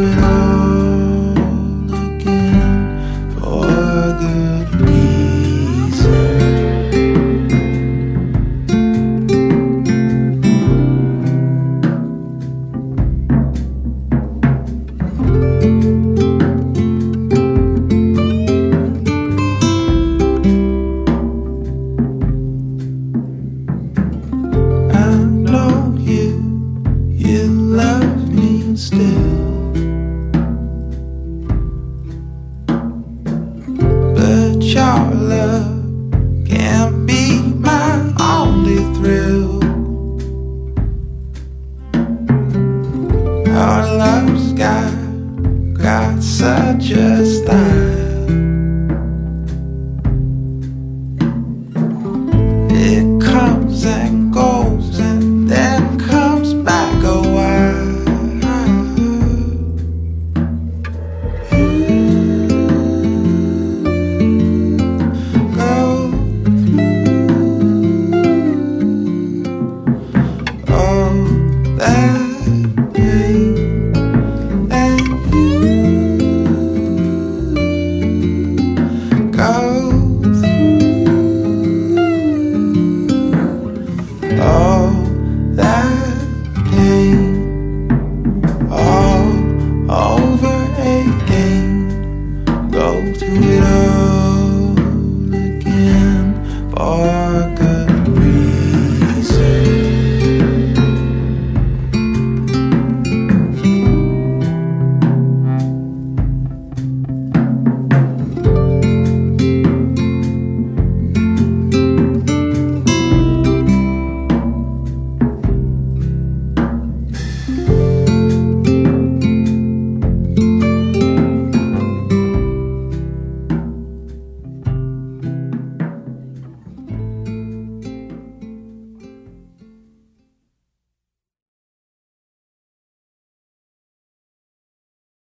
it all again for a good reason. You love me still, but your love can't be my only thrill. Our love's got such a style. It comes and goes and then comes back a while. All that pain, all over again. Go to